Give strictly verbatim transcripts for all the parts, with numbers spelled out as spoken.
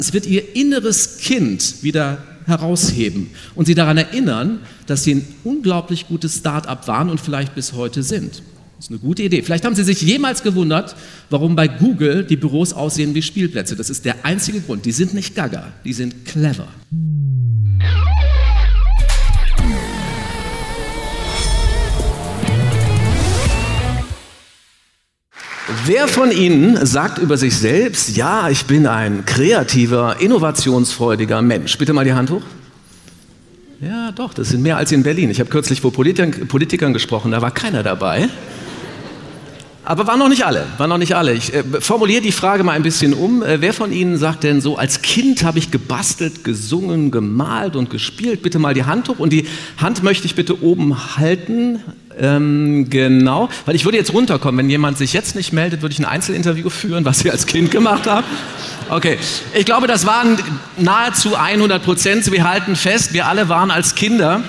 Es wird ihr inneres Kind wieder herausheben und sie daran erinnern, dass sie ein unglaublich gutes Start-up waren und vielleicht bis heute sind. Das ist eine gute Idee. Vielleicht haben Sie sich jemals gewundert, warum bei Google die Büros aussehen wie Spielplätze. Das ist der einzige Grund. Die sind nicht gaga, die sind clever. Wer von Ihnen sagt über sich selbst, ja, ich bin ein kreativer, innovationsfreudiger Mensch? Bitte mal die Hand hoch. Ja, doch, das sind mehr als in Berlin. Ich habe kürzlich vor Politikern, Politikern gesprochen, da war keiner dabei. Aber waren noch nicht alle, waren noch nicht alle. Ich äh, formuliere die Frage mal ein bisschen um. Äh, wer von Ihnen sagt denn so, als Kind habe ich gebastelt, gesungen, gemalt und gespielt? Bitte mal die Hand hoch. Und die Hand möchte ich bitte oben halten. Ähm, genau, weil ich würde jetzt runterkommen. Wenn jemand sich jetzt nicht meldet, würde ich ein Einzelinterview führen, was Sie als Kind gemacht haben. Okay, ich glaube, das waren nahezu hundert Prozent. Wir halten fest, wir alle waren als Kinder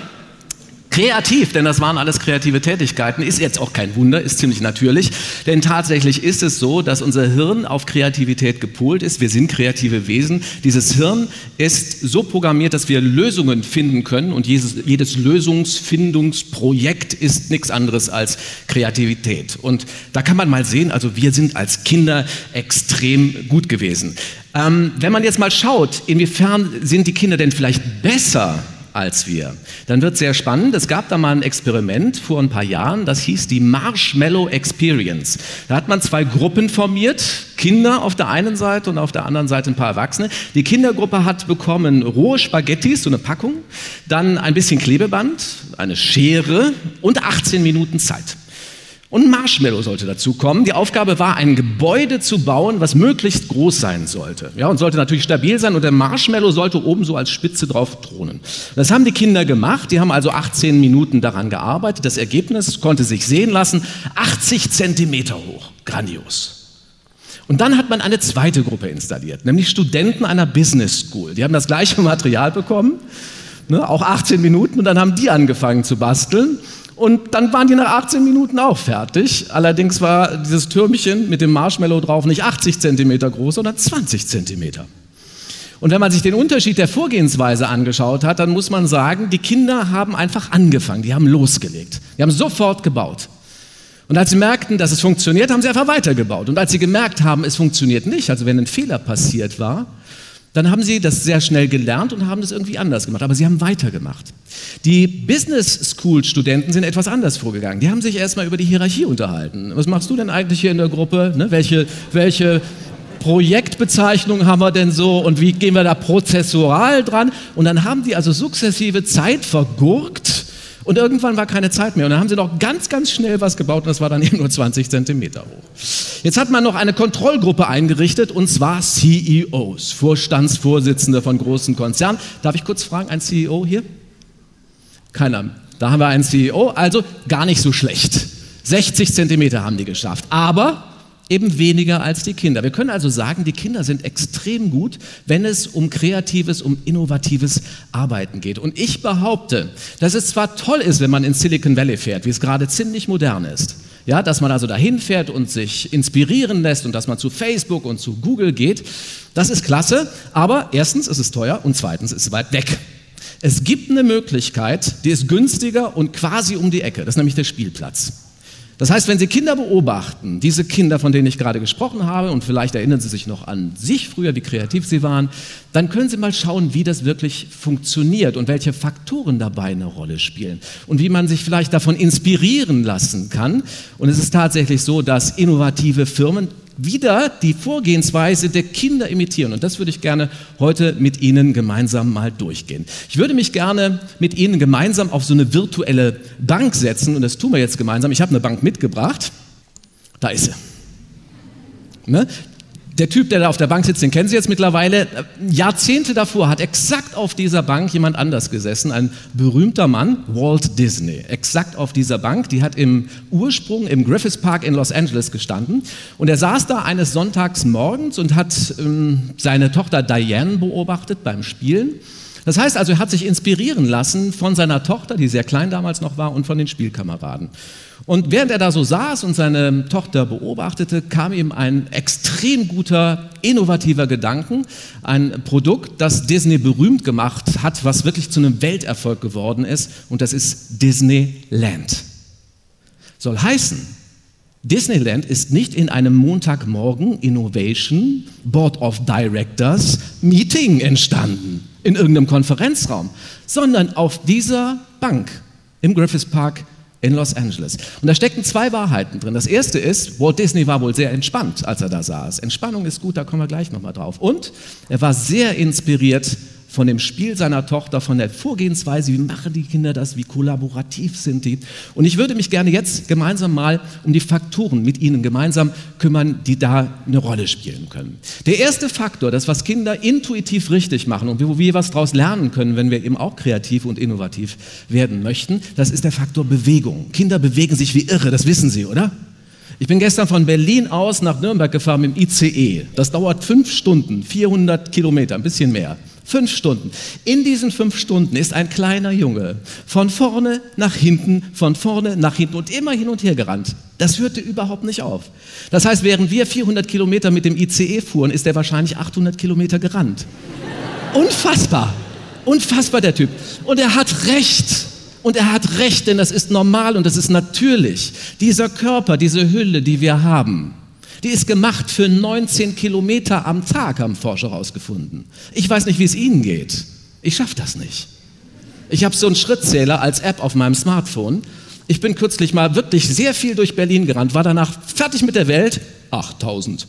kreativ, denn das waren alles kreative Tätigkeiten, ist jetzt auch kein Wunder, ist ziemlich natürlich, denn tatsächlich ist es so, dass unser Hirn auf Kreativität gepolt ist. Wir sind kreative Wesen. Dieses Hirn ist so programmiert, dass wir Lösungen finden können und jedes, jedes Lösungsfindungsprojekt ist nichts anderes als Kreativität. Und da kann man mal sehen, also wir sind als Kinder extrem gut gewesen. Ähm, wenn man jetzt mal schaut, inwiefern sind die Kinder denn vielleicht besser als wir, dann wird es sehr spannend. Es gab da mal ein Experiment vor ein paar Jahren, das hieß die Marshmallow Experience. Da hat man zwei Gruppen formiert, Kinder auf der einen Seite und auf der anderen Seite ein paar Erwachsene. Die Kindergruppe hat bekommen rohe Spaghettis, so eine Packung, dann ein bisschen Klebeband, eine Schere und achtzehn Minuten Zeit. Und ein Marshmallow sollte dazu kommen. Die Aufgabe war, ein Gebäude zu bauen, was möglichst groß sein sollte. Ja, und sollte natürlich stabil sein und der Marshmallow sollte oben so als Spitze drauf thronen. Das haben die Kinder gemacht. Die haben also achtzehn Minuten daran gearbeitet. Das Ergebnis konnte sich sehen lassen. achtzig Zentimeter hoch. Grandios. Und dann hat man eine zweite Gruppe installiert, nämlich Studenten einer Business School. Die haben das gleiche Material bekommen, ne, auch achtzehn Minuten, und dann haben die angefangen zu basteln. Und dann waren die nach achtzehn Minuten auch fertig. Allerdings war dieses Türmchen mit dem Marshmallow drauf nicht achtzig Zentimeter groß, sondern zwanzig Zentimeter. Und wenn man sich den Unterschied der Vorgehensweise angeschaut hat, dann muss man sagen, die Kinder haben einfach angefangen, die haben losgelegt. Die haben sofort gebaut. Und als sie merkten, dass es funktioniert, haben sie einfach weitergebaut. Und als sie gemerkt haben, es funktioniert nicht, also wenn ein Fehler passiert war, dann haben sie das sehr schnell gelernt und haben das irgendwie anders gemacht. Aber sie haben weitergemacht. Die Business-School-Studenten sind etwas anders vorgegangen. Die haben sich erstmal über die Hierarchie unterhalten. Was machst du denn eigentlich hier in der Gruppe? Ne? Welche, welche Projektbezeichnung haben wir denn so? Und wie gehen wir da prozessual dran? Und dann haben die also sukzessive Zeit vergurkt. Und irgendwann war keine Zeit mehr. Und dann haben sie noch ganz, ganz schnell was gebaut und das war dann eben nur zwanzig Zentimeter hoch. Jetzt hat man noch eine Kontrollgruppe eingerichtet und zwar C E Os, Vorstandsvorsitzende von großen Konzernen. Darf ich kurz fragen, ein C E O hier? Keiner. Da haben wir einen C E O, also gar nicht so schlecht. sechzig Zentimeter haben die geschafft, aber eben weniger als die Kinder. Wir können also sagen, die Kinder sind extrem gut, wenn es um kreatives, um innovatives Arbeiten geht. Und ich behaupte, dass es zwar toll ist, wenn man in Silicon Valley fährt, wie es gerade ziemlich modern ist, ja, dass man also dahin fährt und sich inspirieren lässt und dass man zu Facebook und zu Google geht, das ist klasse, aber erstens ist es teuer und zweitens ist es weit weg. Es gibt eine Möglichkeit, die ist günstiger und quasi um die Ecke, das ist nämlich der Spielplatz. Das heißt, wenn Sie Kinder beobachten, diese Kinder, von denen ich gerade gesprochen habe, und vielleicht erinnern Sie sich noch an sich früher, wie kreativ Sie waren, dann können Sie mal schauen, wie das wirklich funktioniert und welche Faktoren dabei eine Rolle spielen und wie man sich vielleicht davon inspirieren lassen kann. Und es ist tatsächlich so, dass innovative Firmen wieder die Vorgehensweise der Kinder imitieren. Und das würde ich gerne heute mit Ihnen gemeinsam mal durchgehen. Ich würde mich gerne mit Ihnen gemeinsam auf so eine virtuelle Bank setzen und das tun wir jetzt gemeinsam. Ich habe eine Bank mitgebracht. Da ist sie. Ne? Der Typ, der da auf der Bank sitzt, den kennen Sie jetzt mittlerweile. Jahrzehnte davor hat exakt auf dieser Bank jemand anders gesessen, ein berühmter Mann, Walt Disney. Exakt auf dieser Bank, die hat im Ursprung im Griffith Park in Los Angeles gestanden. Und er saß da eines Sonntags morgens und hat ähm, seine Tochter Diane beobachtet beim Spielen. Das heißt also, er hat sich inspirieren lassen von seiner Tochter, die sehr klein damals noch war, und von den Spielkameraden. Und während er da so saß und seine Tochter beobachtete, kam ihm ein extrem guter, innovativer Gedanken, ein Produkt, das Disney berühmt gemacht hat, was wirklich zu einem Welterfolg geworden ist, und das ist Disneyland. Soll heißen, Disneyland ist nicht in einem Montagmorgen Innovation Board of Directors Meeting entstanden, in irgendeinem Konferenzraum, sondern auf dieser Bank im Griffith Park in Los Angeles. Und da steckten zwei Wahrheiten drin. Das erste ist, Walt Disney war wohl sehr entspannt, als er da saß. Entspannung ist gut, da kommen wir gleich nochmal drauf. Und er war sehr inspiriert von dem Spiel seiner Tochter, von der Vorgehensweise, wie machen die Kinder das, wie kollaborativ sind die. Und ich würde mich gerne jetzt gemeinsam mal um die Faktoren mit Ihnen gemeinsam kümmern, die da eine Rolle spielen können. Der erste Faktor, das, was Kinder intuitiv richtig machen und wo wir was daraus lernen können, wenn wir eben auch kreativ und innovativ werden möchten, das ist der Faktor Bewegung. Kinder bewegen sich wie irre, das wissen Sie, oder? Ich bin gestern von Berlin aus nach Nürnberg gefahren mit dem I C E. Das dauert fünf Stunden, vierhundert Kilometer, ein bisschen mehr. Fünf Stunden. In diesen fünf Stunden ist ein kleiner Junge von vorne nach hinten, von vorne nach hinten und immer hin und her gerannt. Das hörte überhaupt nicht auf. Das heißt, während wir vierhundert Kilometer mit dem I C E fuhren, ist er wahrscheinlich achthundert Kilometer gerannt. Unfassbar. Unfassbar, der Typ. Und er hat recht. Und er hat recht, denn das ist normal und das ist natürlich. Dieser Körper, diese Hülle, die wir haben, die ist gemacht für neunzehn Kilometer am Tag, haben Forscher herausgefunden. Ich weiß nicht, wie es Ihnen geht. Ich schaffe das nicht. Ich habe so einen Schrittzähler als App auf meinem Smartphone. Ich bin kürzlich mal wirklich sehr viel durch Berlin gerannt, war danach fertig mit der Welt. achttausend.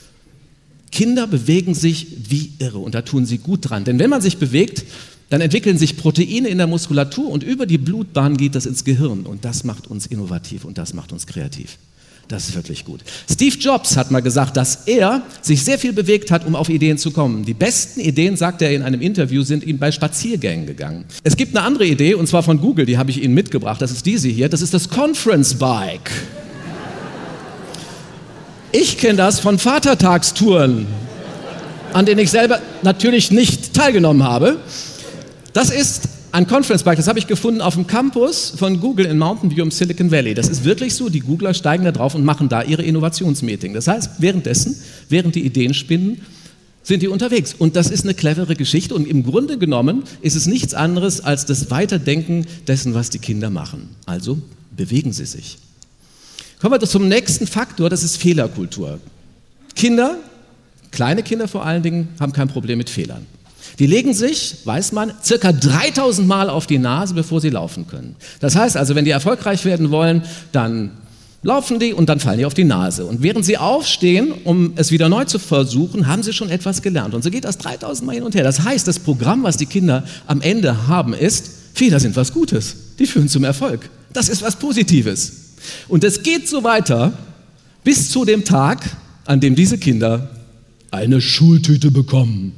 Kinder bewegen sich wie irre und da tun sie gut dran. Denn wenn man sich bewegt, dann entwickeln sich Proteine in der Muskulatur und über die Blutbahn geht das ins Gehirn. Und das macht uns innovativ und das macht uns kreativ. Das ist wirklich gut. Steve Jobs hat mal gesagt, dass er sich sehr viel bewegt hat, um auf Ideen zu kommen. Die besten Ideen, sagt er in einem Interview, sind ihm bei Spaziergängen gegangen. Es gibt eine andere Idee, und zwar von Google, die habe ich Ihnen mitgebracht. Das ist diese hier, das ist das Conference Bike. Ich kenne das von Vatertagstouren, an denen ich selber natürlich nicht teilgenommen habe. Das ist ein Conference Bike, das habe ich gefunden auf dem Campus von Google in Mountain View im Silicon Valley. Das ist wirklich so, die Googler steigen da drauf und machen da ihre Innovationsmeeting. Das heißt, währenddessen, während die Ideen spinnen, sind die unterwegs. Und das ist eine clevere Geschichte und im Grunde genommen ist es nichts anderes als das Weiterdenken dessen, was die Kinder machen. Also bewegen sie sich. Kommen wir zum nächsten Faktor, das ist Fehlerkultur. Kinder, kleine Kinder vor allen Dingen, haben kein Problem mit Fehlern. Die legen sich, weiß man, circa dreitausend Mal auf die Nase, bevor sie laufen können. Das heißt also, wenn die erfolgreich werden wollen, dann laufen die und dann fallen die auf die Nase. Und während sie aufstehen, um es wieder neu zu versuchen, haben sie schon etwas gelernt. Und so geht das dreitausend Mal hin und her. Das heißt, das Programm, was die Kinder am Ende haben, ist, Fehler sind was Gutes. Die führen zum Erfolg. Das ist was Positives. Und es geht so weiter bis zu dem Tag, an dem diese Kinder eine Schultüte bekommen.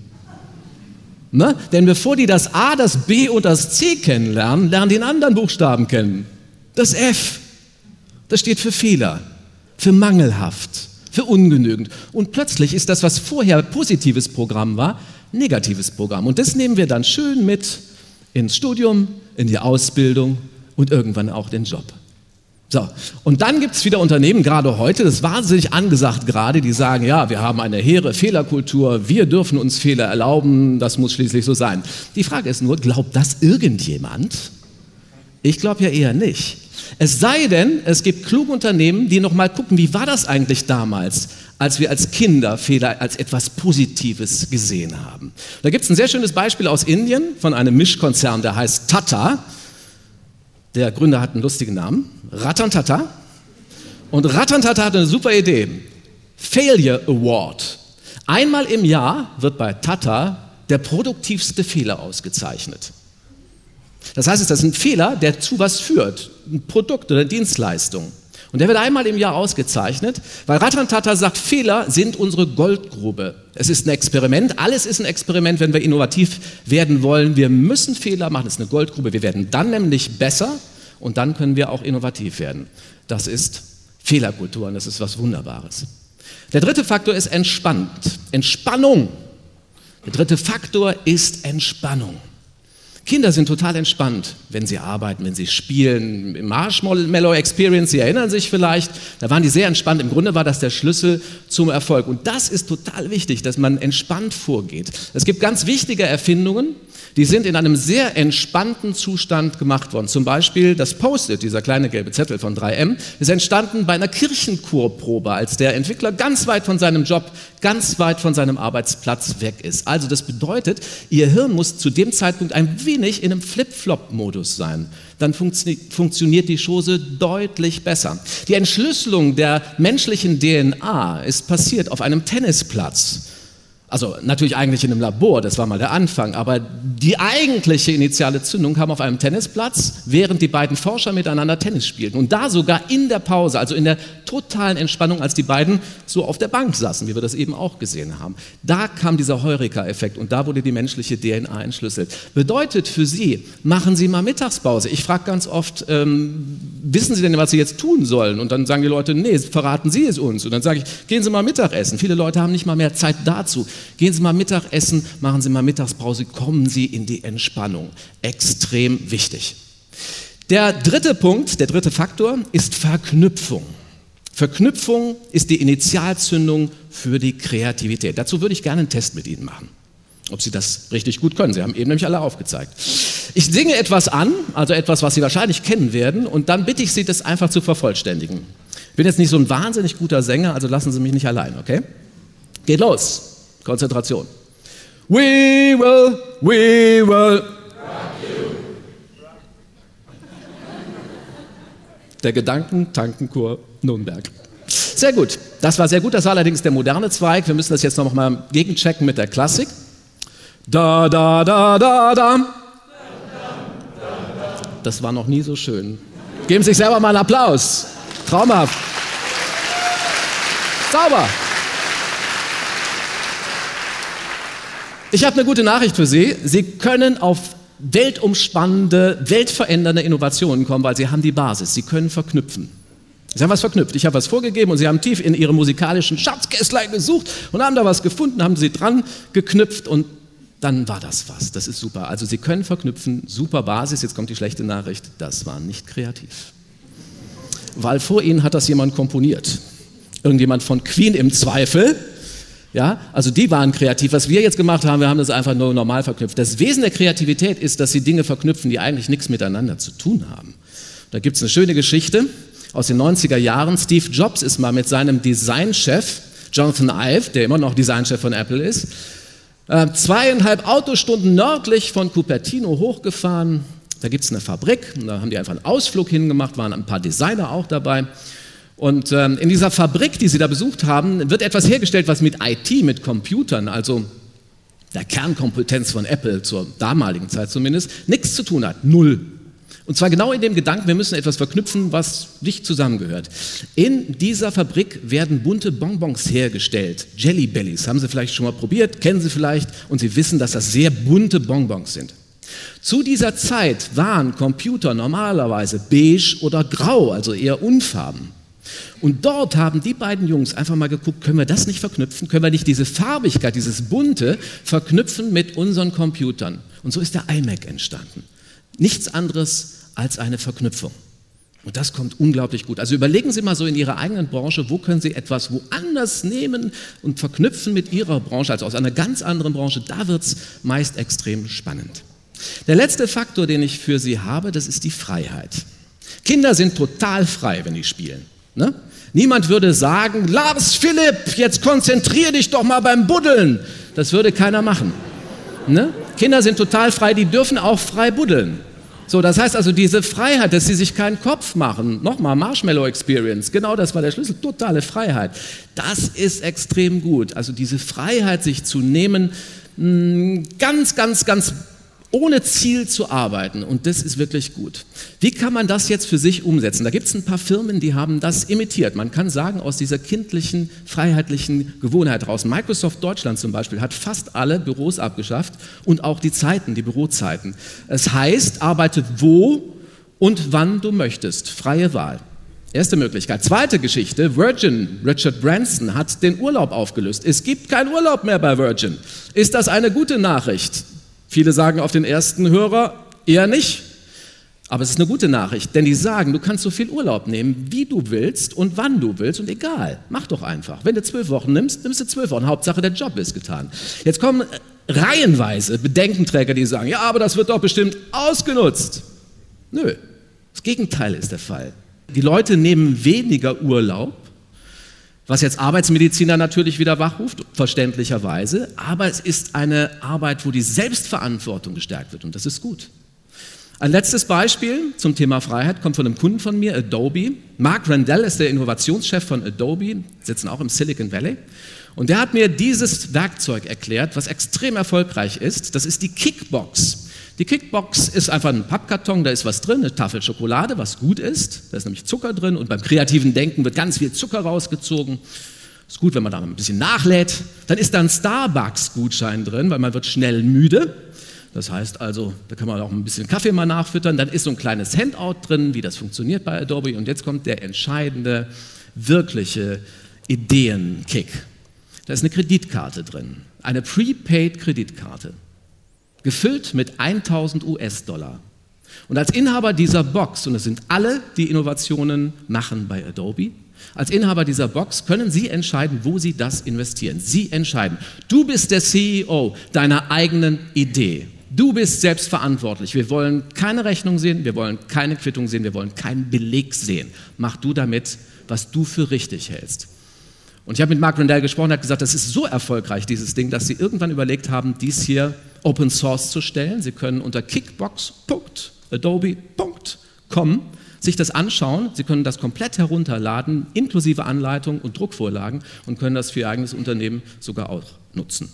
Ne? Denn bevor die das A, das B und das C kennenlernen, lernen die den anderen Buchstaben kennen. Das F, das steht für Fehler, für mangelhaft, für ungenügend. Und plötzlich ist das, was vorher positives Programm war, negatives Programm. Und das nehmen wir dann schön mit ins Studium, in die Ausbildung und irgendwann auch den Job. So, und dann gibt es wieder Unternehmen, gerade heute, das ist wahnsinnig angesagt gerade, die sagen, ja, wir haben eine hehre Fehlerkultur, wir dürfen uns Fehler erlauben, das muss schließlich so sein. Die Frage ist nur, glaubt das irgendjemand? Ich glaube ja eher nicht. Es sei denn, es gibt kluge Unternehmen, die nochmal gucken, wie war das eigentlich damals, als wir als Kinder Fehler als etwas Positives gesehen haben. Da gibt es ein sehr schönes Beispiel aus Indien von einem Mischkonzern, der heißt Tata. Der Gründer hat einen lustigen Namen, Ratan Tata. Und Ratan Tata hat eine super Idee, Failure Award. Einmal im Jahr wird bei Tata der produktivste Fehler ausgezeichnet. Das heißt, das ist ein Fehler, der zu was führt, ein Produkt oder eine Dienstleistung. Und der wird einmal im Jahr ausgezeichnet, weil Ratan Tata sagt, Fehler sind unsere Goldgrube. Es ist ein Experiment, alles ist ein Experiment, wenn wir innovativ werden wollen. Wir müssen Fehler machen, das ist eine Goldgrube. Wir werden dann nämlich besser und dann können wir auch innovativ werden. Das ist Fehlerkultur und das ist was Wunderbares. Der dritte Faktor ist entspannt, Entspannung. Der dritte Faktor ist Entspannung. Kinder sind total entspannt, wenn sie arbeiten, wenn sie spielen. Im Marshmallow Experience, Sie erinnern sich vielleicht, da waren die sehr entspannt. Im Grunde war das der Schlüssel zum Erfolg. Und das ist total wichtig, dass man entspannt vorgeht. Es gibt ganz wichtige Erfindungen, die sind in einem sehr entspannten Zustand gemacht worden. Zum Beispiel das Post-it, dieser kleine gelbe Zettel von drei M, ist entstanden bei einer Kirchenchorprobe, als der Entwickler ganz weit von seinem Job, ganz weit von seinem Arbeitsplatz weg ist. Also das bedeutet, Ihr Hirn muss zu dem Zeitpunkt ein wenig in einem Flip-Flop-Modus sein. Dann funktio- funktioniert die Chose deutlich besser. Die Entschlüsselung der menschlichen D N A ist passiert auf einem Tennisplatz. Also natürlich eigentlich in einem Labor, das war mal der Anfang, aber die eigentliche initiale Zündung kam auf einem Tennisplatz, während die beiden Forscher miteinander Tennis spielten. Und da sogar in der Pause, also in der totalen Entspannung, als die beiden so auf der Bank saßen, wie wir das eben auch gesehen haben. Da kam dieser Heureka-Effekt und da wurde die menschliche D N A entschlüsselt. Bedeutet für Sie, machen Sie mal Mittagspause. Ich frage ganz oft, ähm, wissen Sie denn, was Sie jetzt tun sollen? Und dann sagen die Leute, nee, verraten Sie es uns. Und dann sage ich, gehen Sie mal Mittagessen. Viele Leute haben nicht mal mehr Zeit dazu. Gehen Sie mal Mittagessen, machen Sie mal Mittagspause, kommen Sie in die Entspannung. Extrem wichtig. Der dritte Punkt, der dritte Faktor ist Verknüpfung. Verknüpfung ist die Initialzündung für die Kreativität. Dazu würde ich gerne einen Test mit Ihnen machen, ob Sie das richtig gut können. Sie haben eben nämlich alle aufgezeigt. Ich singe etwas an, also etwas, was Sie wahrscheinlich kennen werden, und dann bitte ich Sie, das einfach zu vervollständigen. Ich bin jetzt nicht so ein wahnsinnig guter Sänger, also lassen Sie mich nicht allein, okay? Geht los. Konzentration. We will, we will. Rock you. Der Gedankentankenchor Nürnberg. Sehr gut. Das war sehr gut. Das war allerdings der moderne Zweig. Wir müssen das jetzt noch mal gegenchecken mit der Klassik. Da, da, da, da, da. Das war noch nie so schön. Geben Sie sich selber mal einen Applaus. Traumhaft. Sauber. Ich habe eine gute Nachricht für Sie. Sie können auf weltumspannende, weltverändernde Innovationen kommen, weil Sie haben die Basis. Sie können verknüpfen. Sie haben was verknüpft. Ich habe was vorgegeben und Sie haben tief in Ihrem musikalischen Schatzkästlein gesucht und haben da was gefunden, haben Sie dran geknüpft und dann war das was. Das ist super. Also Sie können verknüpfen, super Basis. Jetzt kommt die schlechte Nachricht. Das war nicht kreativ. Weil vor Ihnen hat das jemand komponiert. Irgendjemand von Queen im Zweifel. Ja, also die waren kreativ. Was wir jetzt gemacht haben, wir haben das einfach nur normal verknüpft. Das Wesen der Kreativität ist, dass sie Dinge verknüpfen, die eigentlich nichts miteinander zu tun haben. Da gibt es eine schöne Geschichte aus den neunziger Jahren. Steve Jobs ist mal mit seinem Designchef, Jonathan Ive, der immer noch Designchef von Apple ist, äh, zweieinhalb Autostunden nördlich von Cupertino hochgefahren. Da gibt es eine Fabrik, und da haben die einfach einen Ausflug hingemacht, waren ein paar Designer auch dabei. Und ähm, in dieser Fabrik, die sie da besucht haben, wird etwas hergestellt, was mit I T, mit Computern, also der Kernkompetenz von Apple zur damaligen Zeit zumindest, nichts zu tun hat. Null. Und zwar genau in dem Gedanken, wir müssen etwas verknüpfen, was nicht zusammengehört. In dieser Fabrik werden bunte Bonbons hergestellt. Jelly Bellies, haben Sie vielleicht schon mal probiert, kennen Sie vielleicht, und Sie wissen, dass das sehr bunte Bonbons sind. Zu dieser Zeit waren Computer normalerweise beige oder grau, also eher unfarben. Und dort haben die beiden Jungs einfach mal geguckt, können wir das nicht verknüpfen? Können wir nicht diese Farbigkeit, dieses Bunte verknüpfen mit unseren Computern? Und so ist der iMac entstanden. Nichts anderes als eine Verknüpfung. Und das kommt unglaublich gut. Also überlegen Sie mal so in Ihrer eigenen Branche, wo können Sie etwas woanders nehmen und verknüpfen mit Ihrer Branche, also aus einer ganz anderen Branche. Da wird es meist extrem spannend. Der letzte Faktor, den ich für Sie habe, das ist die Freiheit. Kinder sind total frei, wenn die spielen. Ne? Niemand würde sagen, Lars Philipp, jetzt konzentrier dich doch mal beim Buddeln. Das würde keiner machen. Ne? Kinder sind total frei, die dürfen auch frei buddeln. So, das heißt also, diese Freiheit, dass sie sich keinen Kopf machen, nochmal Marshmallow Experience, genau das war der Schlüssel, totale Freiheit. Das ist extrem gut. Also diese Freiheit, sich zu nehmen, ganz, ganz, ganz ohne Ziel zu arbeiten, und das ist wirklich gut. Wie kann man das jetzt für sich umsetzen? Da gibt es ein paar Firmen, die haben das imitiert. Man kann sagen, aus dieser kindlichen, freiheitlichen Gewohnheit raus. Microsoft Deutschland zum Beispiel hat fast alle Büros abgeschafft und auch die Zeiten, die Bürozeiten. Es heißt, arbeite wo und wann du möchtest. Freie Wahl. Erste Möglichkeit. Zweite Geschichte, Virgin, Richard Branson hat den Urlaub aufgelöst. Es gibt keinen Urlaub mehr bei Virgin. Ist das eine gute Nachricht? Viele sagen auf den ersten Hörer eher nicht. Aber es ist eine gute Nachricht, denn die sagen, du kannst so viel Urlaub nehmen, wie du willst und wann du willst und egal, mach doch einfach. Wenn du zwölf Wochen nimmst, nimmst du zwölf Wochen, Hauptsache der Job ist getan. Jetzt kommen reihenweise Bedenkenträger, die sagen, ja, aber das wird doch bestimmt ausgenutzt. Nö, das Gegenteil ist der Fall. Die Leute nehmen weniger Urlaub, was jetzt Arbeitsmediziner natürlich wieder wachruft, verständlicherweise, aber es ist eine Arbeit, wo die Selbstverantwortung gestärkt wird und das ist gut. Ein letztes Beispiel zum Thema Freiheit kommt von einem Kunden von mir, Adobe. Mark Randall ist der Innovationschef von Adobe, sitzen auch im Silicon Valley. Und der hat mir dieses Werkzeug erklärt, was extrem erfolgreich ist. Das ist die Kickbox. Die Kickbox ist einfach ein Pappkarton, da ist was drin, eine Tafel Schokolade, was gut ist. Da ist nämlich Zucker drin und beim kreativen Denken wird ganz viel Zucker rausgezogen. Ist gut, wenn man da ein bisschen nachlädt. Dann ist da ein Starbucks-Gutschein drin, weil man wird schnell müde. Das heißt also, da kann man auch ein bisschen Kaffee mal nachfüttern. Dann ist so ein kleines Handout drin, wie das funktioniert bei Adobe. Und jetzt kommt der entscheidende, wirkliche Ideenkick. Da ist eine Kreditkarte drin, eine Prepaid-Kreditkarte, gefüllt mit tausend US-Dollar. Und als Inhaber dieser Box, und das sind alle, die Innovationen machen bei Adobe, als Inhaber dieser Box können Sie entscheiden, wo Sie das investieren. Sie entscheiden. Du bist der C E O deiner eigenen Idee. Du bist selbstverantwortlich. Wir wollen keine Rechnung sehen, wir wollen keine Quittung sehen, wir wollen keinen Beleg sehen. Mach du damit, was du für richtig hältst. Und ich habe mit Mark Randall gesprochen, er hat gesagt, das ist so erfolgreich, dieses Ding, dass sie irgendwann überlegt haben, dies hier Open Source zu stellen. Sie können unter kickbox punkt adobe punkt com sich das anschauen. Sie können das komplett herunterladen, inklusive Anleitung und Druckvorlagen und können das für Ihr eigenes Unternehmen sogar auch nutzen.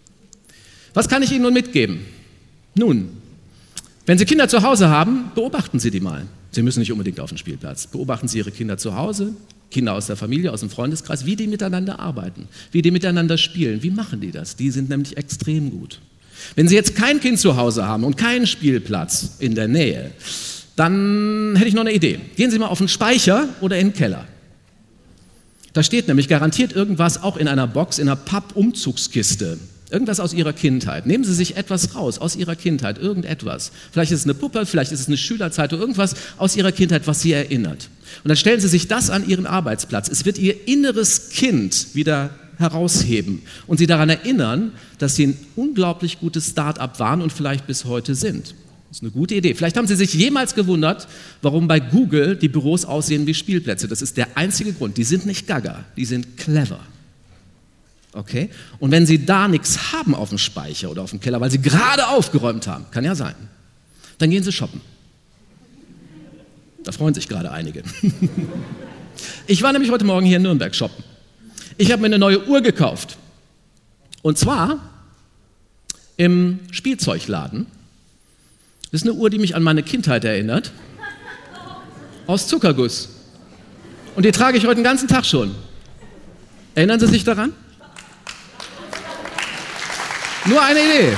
Was kann ich Ihnen nun mitgeben? Nun, wenn Sie Kinder zu Hause haben, beobachten Sie die mal. Sie müssen nicht unbedingt auf den Spielplatz. Beobachten Sie Ihre Kinder zu Hause, Kinder aus der Familie, aus dem Freundeskreis, wie die miteinander arbeiten, wie die miteinander spielen. Wie machen die das? Die sind nämlich extrem gut. Wenn Sie jetzt kein Kind zu Hause haben und keinen Spielplatz in der Nähe, dann hätte ich noch eine Idee. Gehen Sie mal auf den Speicher oder in den Keller. Da steht nämlich garantiert irgendwas, auch in einer Box, in einer Pappumzugskiste. Irgendwas aus Ihrer Kindheit. Nehmen Sie sich etwas raus aus Ihrer Kindheit, irgendetwas. Vielleicht ist es eine Puppe, vielleicht ist es eine Schülerzeitung, irgendwas aus Ihrer Kindheit, was Sie erinnert. Und dann stellen Sie sich das an Ihren Arbeitsplatz. Es wird Ihr inneres Kind wieder herausheben und Sie daran erinnern, dass Sie ein unglaublich gutes Start-up waren und vielleicht bis heute sind. Das ist eine gute Idee. Vielleicht haben Sie sich jemals gewundert, warum bei Google die Büros aussehen wie Spielplätze. Das ist der einzige Grund. Die sind nicht gaga, die sind clever. Okay? Und wenn Sie da nichts haben auf dem Speicher oder auf dem Keller, weil Sie gerade aufgeräumt haben, kann ja sein, dann gehen Sie shoppen. Da freuen sich gerade einige. Ich war nämlich heute Morgen hier in Nürnberg shoppen. Ich habe mir eine neue Uhr gekauft. Und zwar im Spielzeugladen. Das ist eine Uhr, die mich an meine Kindheit erinnert. Aus Zuckerguss. Und die trage ich heute den ganzen Tag schon. Erinnern Sie sich daran? Nur eine Idee.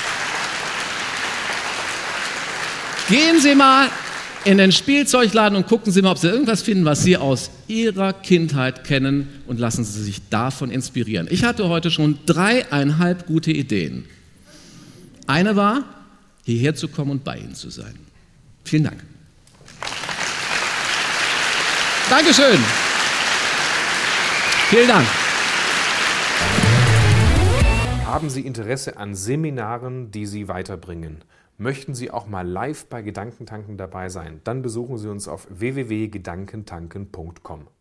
Gehen Sie mal in den Spielzeugladen und gucken Sie mal, ob Sie irgendwas finden, was Sie aus Ihrer Kindheit kennen und lassen Sie sich davon inspirieren. Ich hatte heute schon dreieinhalb gute Ideen. Eine war, hierher zu kommen und bei Ihnen zu sein. Vielen Dank. Dankeschön. Vielen Dank. Haben Sie Interesse an Seminaren, die Sie weiterbringen? Möchten Sie auch mal live bei Gedankentanken dabei sein? Dann besuchen Sie uns auf w w w punkt gedankentanken punkt com.